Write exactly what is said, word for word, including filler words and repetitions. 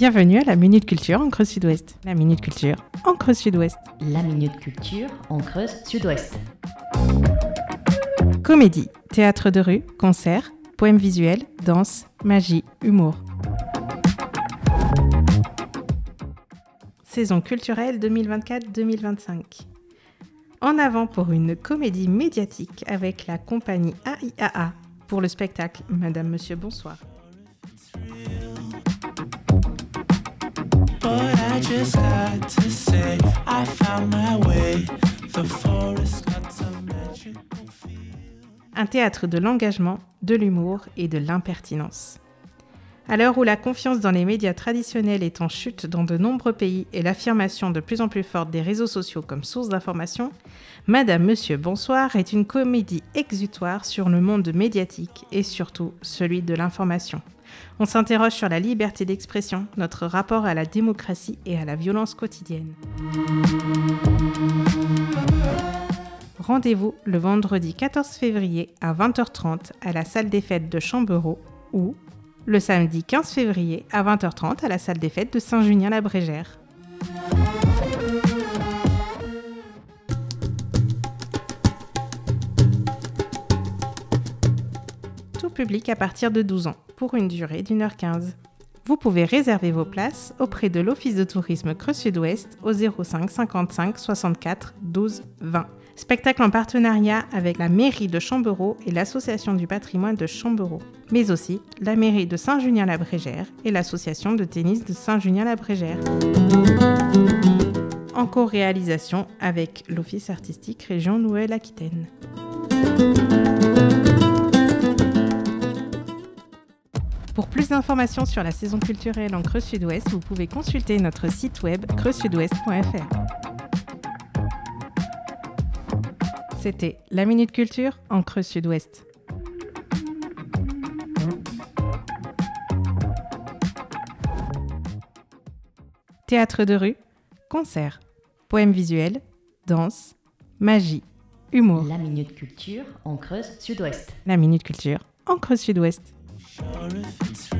Bienvenue à la Minute Culture en Creuse Sud-Ouest. La Minute Culture en Creuse Sud-Ouest. La Minute Culture en Creuse Sud-Ouest. Comédie, théâtre de rue, concert, poèmes visuels, danse, magie, humour. Saison culturelle deux mille vingt-quatre deux mille vingt-cinq. En avant pour une comédie médiatique avec la compagnie A I A A pour le spectacle Madame, Monsieur, Bonsoir. But I just got to say, I found my way. The forest got some magical feel. Un théâtre de l'engagement, de l'humour et de l'impertinence. À l'heure où la confiance dans les médias traditionnels est en chute dans de nombreux pays et l'affirmation de plus en plus forte des réseaux sociaux comme source d'information, Madame, Monsieur, Bonsoir est une comédie exutoire sur le monde médiatique et surtout celui de l'information. On s'interroge sur la liberté d'expression, notre rapport à la démocratie et à la violence quotidienne. Rendez-vous le vendredi quatorze février à vingt heures trente à la salle des fêtes de Chambereau ou le samedi quinze février à vingt heures trente à la salle des fêtes de Saint-Junien-la-Brégère. Tout public à partir de douze ans, pour une durée d'une heure quinze. Vous pouvez réserver vos places auprès de l'Office de tourisme Creuse Sud-Ouest au zéro cinq cinquante-cinq soixante-quatre douze vingt. Spectacle en partenariat avec la mairie de Chambereau et l'association du patrimoine de Chambereau, mais aussi la mairie de Saint-Junien-la-Brégère et l'association de tennis de Saint-Junien-la-Brégère. En co-réalisation avec l'Office artistique Région Nouvelle-Aquitaine. Pour plus d'informations sur la saison culturelle en Creuse Sud-Ouest, vous pouvez consulter notre site web creuse sud ouest point f r. C'était la Minute Culture en Creuse Sud-Ouest. Théâtre de rue, concert, poèmes visuels, danse, magie, humour. La Minute Culture en Creuse Sud-Ouest. La Minute Culture en Creuse Sud-Ouest. Sure if it's